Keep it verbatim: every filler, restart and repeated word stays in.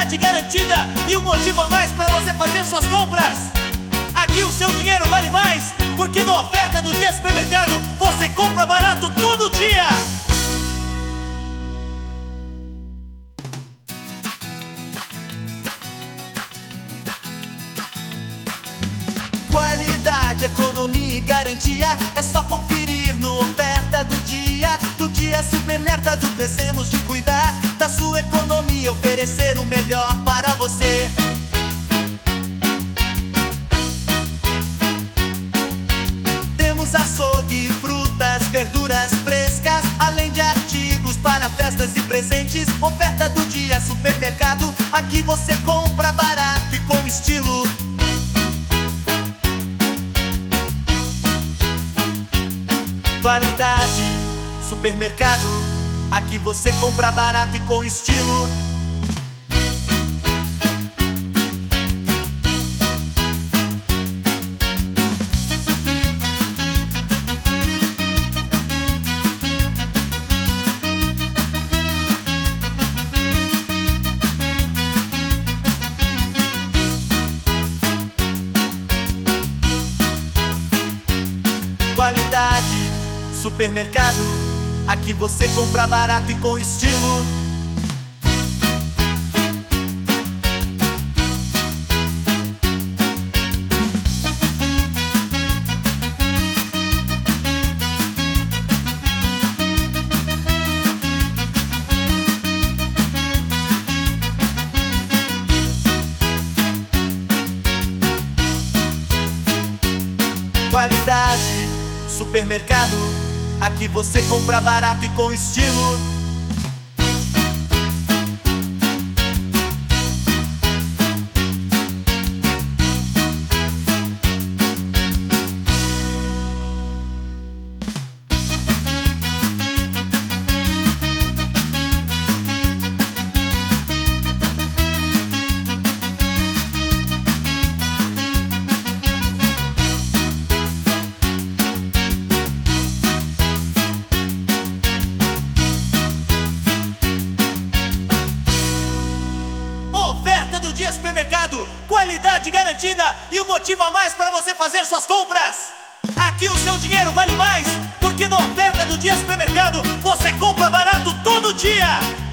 qualidade garantida e um motivo a mais para você fazer suas compras. Aqui o seu dinheiro vale mais, porque na oferta do dia supermercado você compra barato todo dia. Qualidade, economia e garantia é só conferir no oferta do dia. Do dia supermercado descemos de cuidar da sua economia, oferecer o melhor para você. Temos açougue, frutas, verduras frescas, além de artigos para festas e presentes. Oferta do dia supermercado, aqui você compra barato e com estilo. Qualidade, supermercado, aqui você compra barato e com estilo. Qualidade, supermercado, aqui você compra barato e com estilo. Qualidade, supermercado, aqui você compra barato e com estilo. Supermercado, qualidade garantida e um motivo a mais para você fazer suas compras. Aqui o seu dinheiro vale mais, porque na oferta do dia supermercado você compra barato todo dia.